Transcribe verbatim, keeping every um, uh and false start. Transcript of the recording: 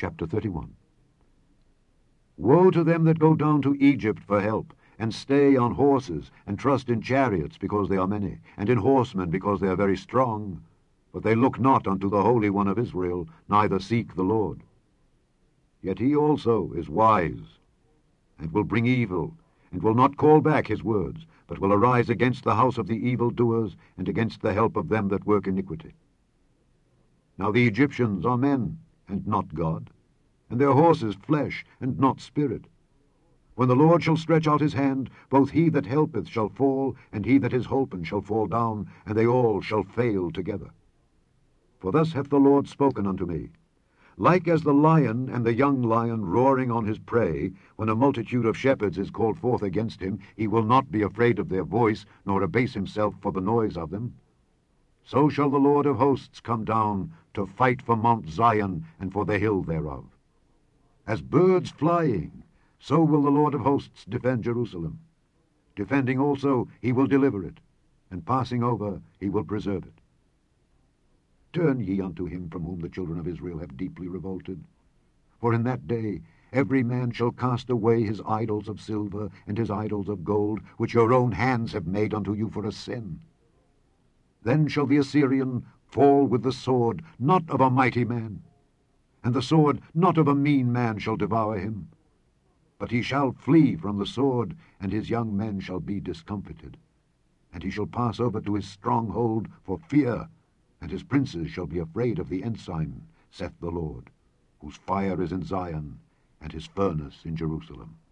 Chapter thirty-one. Woe to them that go down to Egypt for help, and stay on horses, and trust in chariots, because they are many, and in horsemen, because they are very strong. But they look not unto the Holy One of Israel, neither seek the Lord. Yet he also is wise, and will bring evil, and will not call back his words, but will arise against the house of the evildoers, and against the help of them that work iniquity. Now the Egyptians are men, and not God, and their horses flesh, and not spirit. When the Lord shall stretch out his hand, both he that helpeth shall fall, and he that is holpen shall fall down, and they all shall fail together. For thus hath the Lord spoken unto me, like as the lion and the young lion roaring on his prey, when a multitude of shepherds is called forth against him, he will not be afraid of their voice, nor abase himself for the noise of them. So shall the Lord of hosts come down to fight for Mount Zion and for the hill thereof. As birds flying, so will the Lord of hosts defend Jerusalem. Defending also he will deliver it, and passing over he will preserve it. Turn ye unto him from whom the children of Israel have deeply revolted. For in that day every man shall cast away his idols of silver and his idols of gold, which your own hands have made unto you for a sin. Then shall the Assyrian fall with the sword, not of a mighty man, and the sword not of a mean man shall devour him. But he shall flee from the sword, and his young men shall be discomfited. And he shall pass over to his stronghold for fear, and his princes shall be afraid of the ensign, saith the Lord, whose fire is in Zion, and his furnace in Jerusalem.